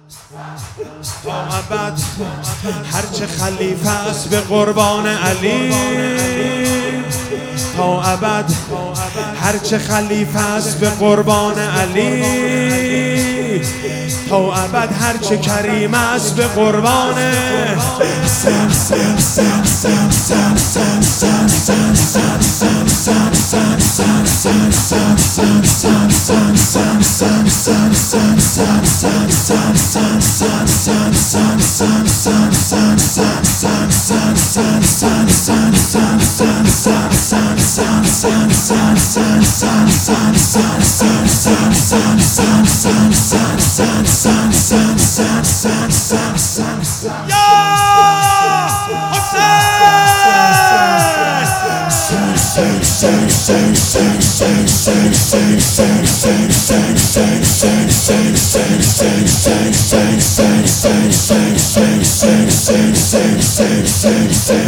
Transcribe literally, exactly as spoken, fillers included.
تا ابد هرچه خلیفه است به قربان علی، تا ابد هرچه خلیفه است به قربان علی، تا ابد هرچه کریم است به قربان Say